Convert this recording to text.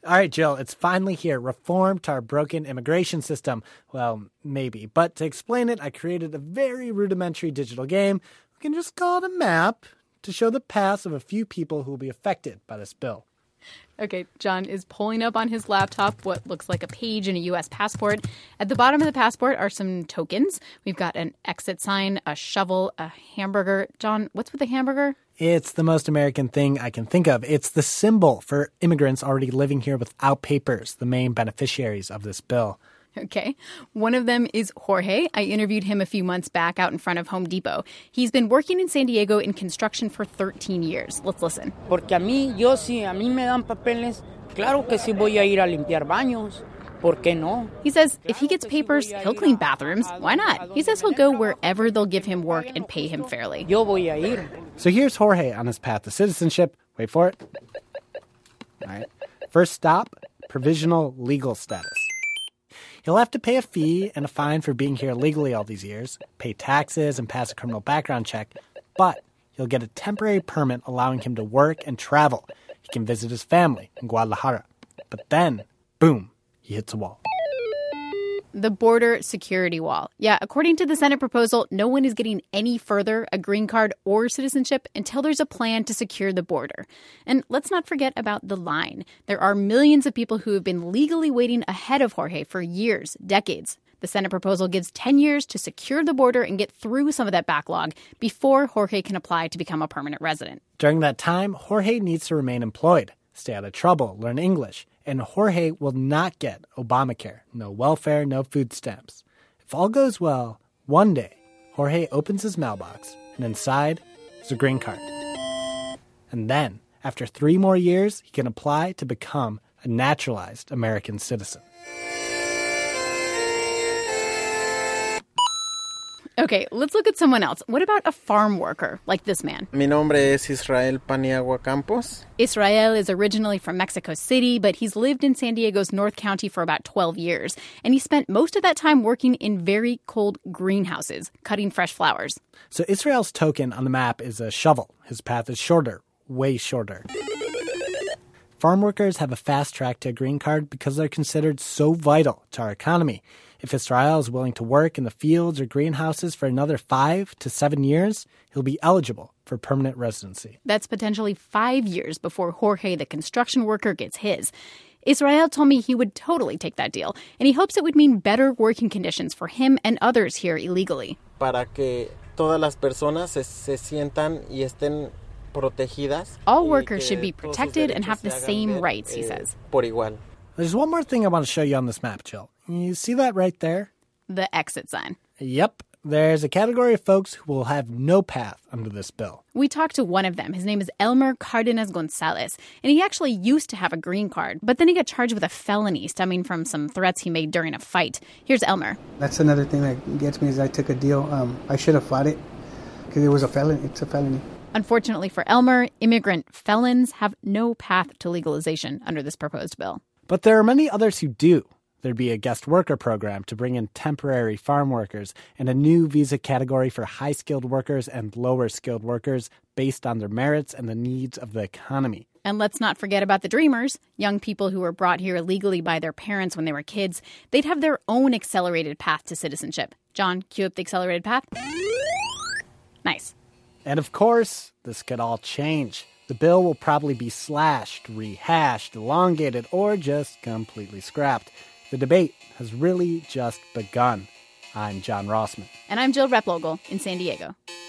All right, Jill, it's finally here. Reform to our broken immigration system. Well, maybe. But to explain it, I created a very rudimentary digital game. We can just call it a map to show the paths of a few people who will be affected by this bill. Okay, John is pulling up on his laptop what looks like a page in a U.S. passport. At the bottom of the passport are some tokens. We've got an exit sign, a shovel, a hamburger. John, what's with the hamburger? It's the most American thing I can think of. It's the symbol for immigrants already living here without papers, the main beneficiaries of this bill. Okay. One of them is Jorge. I interviewed him a few months back out in front of Home Depot. He's been working in San Diego in construction for 13 years. Let's listen. Porque a mí me dan papeles, claro que sí voy a ir a limpiar baños. ¿Por qué no? He says if he gets papers, he'll clean bathrooms. Why not? He says he'll go wherever they'll give him work and pay him fairly. Yo voy a ir. So here's Jorge on his path to citizenship. Wait for it. All right. First stop, provisional legal status. He'll have to pay a fee and a fine for being here legally all these years, pay taxes, and pass a criminal background check, but he'll get a temporary permit allowing him to work and travel. He can visit his family in Guadalajara. But then, boom, he hits a wall. The border security wall. Yeah, according to the Senate proposal, no one is getting any further a green card or citizenship until there's a plan to secure the border. And let's not forget about the line. There are millions of people who have been legally waiting ahead of Jorge for years, decades. The Senate proposal gives 10 years to secure the border and get through some of that backlog before Jorge can apply to become a permanent resident. During that time, Jorge needs to remain employed, stay out of trouble, learn English. And Jorge will not get Obamacare. No welfare, no food stamps. If all goes well, one day, Jorge opens his mailbox, and inside is a green card. And then, after 3 more years, he can apply to become a naturalized American citizen. Okay, let's look at someone else. What about a farm worker like this man? Mi nombre es Israel Paniagua Campos. Israel is originally from Mexico City, but he's lived in San Diego's North County for about 12 years. And he spent most of that time working in very cold greenhouses, cutting fresh flowers. So Israel's token on the map is a shovel. His path is shorter, way shorter. Farm workers have a fast track to a green card because they're considered so vital to our economy. If Israel is willing to work in the fields or greenhouses for another 5 to 7 years, he'll be eligible for permanent residency. That's potentially 5 years before Jorge, the construction worker, gets his. Israel told me he would totally take that deal, and he hopes it would mean better working conditions for him and others here illegally. Para que todas las personas se sientan y estén protegidas. All workers should be protected and have the same rights, he says. Por igual. There's one more thing I want to show you on this map, Jill. You see that right there? The exit sign. Yep. There's a category of folks who will have no path under this bill. We talked to one of them. His name is Elmer Cardenas Gonzalez, and he actually used to have a green card, but then he got charged with a felony stemming from some threats he made during a fight. Here's Elmer. That's another thing that gets me is I took a deal. I should have fought it because it was a felony. It's a felony. Unfortunately for Elmer, immigrant felons have no path to legalization under this proposed bill. But there are many others who do. There'd be a guest worker program to bring in temporary farm workers and a new visa category for high-skilled workers and lower-skilled workers based on their merits and the needs of the economy. And let's not forget about the dreamers, young people who were brought here illegally by their parents when they were kids. They'd have their own accelerated path to citizenship. John, cue up the accelerated path. Nice. And of course, this could all change. The bill will probably be slashed, rehashed, elongated, or just completely scrapped. The debate has really just begun. I'm John Rossman. And I'm Jill Replogle in San Diego.